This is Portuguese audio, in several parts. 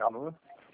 Alô?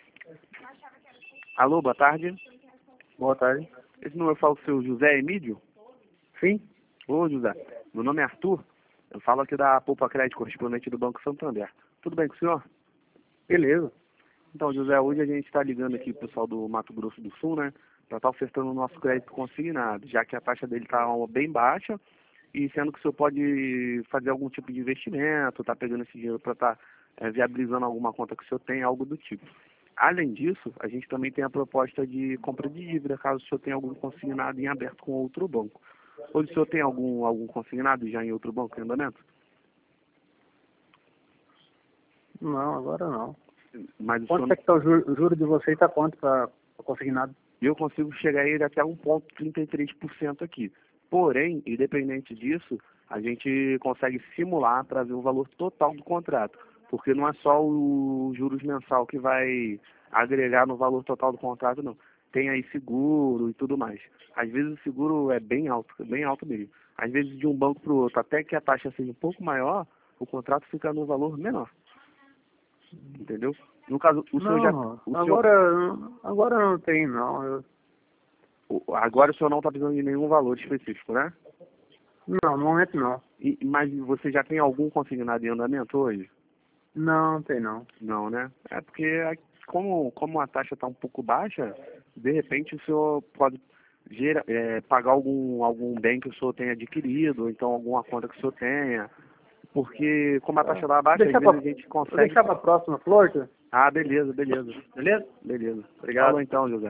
Alô, boa tarde. Boa tarde. Esse número eu falo com o seu José Emílio? Sim? Ô, José, meu nome é Arthur. Eu falo aqui da Poupa Crédito, correspondente do Banco Santander. Tudo bem com o senhor? Beleza. Então, José, hoje a gente está ligando aqui pro pessoal do Mato Grosso do Sul, né? Para estar ofertando o nosso crédito consignado, já que a taxa dele está bem baixa e sendo que o senhor pode fazer algum tipo de investimento, tá pegando esse dinheiro para estar viabilizando alguma conta que o senhor tem, algo do tipo. Além disso, a gente também tem a proposta de compra de dívida, caso o senhor tenha algum consignado em aberto com outro banco. Hoje o senhor tem algum consignado já em outro banco em andamento? Não, agora não. Mas o Quanto senhor, é que tá o juro de vocês? Tá quanto para consignado? eu consigo chegar a ele até 1,33% aqui. Porém, independente disso, a gente consegue simular para ver o valor total do contrato. Porque não é só o juros mensal que vai agregar no valor total do contrato, não. Tem aí seguro e tudo mais. Às vezes o seguro é bem alto mesmo. Às vezes de um banco para o outro, até que a taxa seja um pouco maior, o contrato fica no valor menor. Entendeu? No caso, o senhor já... Não, O senhor, agora não tem, não. agora o senhor não está precisando de nenhum valor específico, né? Não, no momento não. Mas você já tem algum consignado em andamento hoje? Não, tem não. Não, né? É porque como a taxa está um pouco baixa, de repente o senhor pode pagar algum bem que o senhor tenha adquirido, ou então alguma conta que o senhor tenha. Porque como a taxa está baixa, às vezes a gente Vou consegue... deixar para a próxima, Flor? Ah, beleza, beleza. Beleza? Beleza. Obrigado. Falou então, José.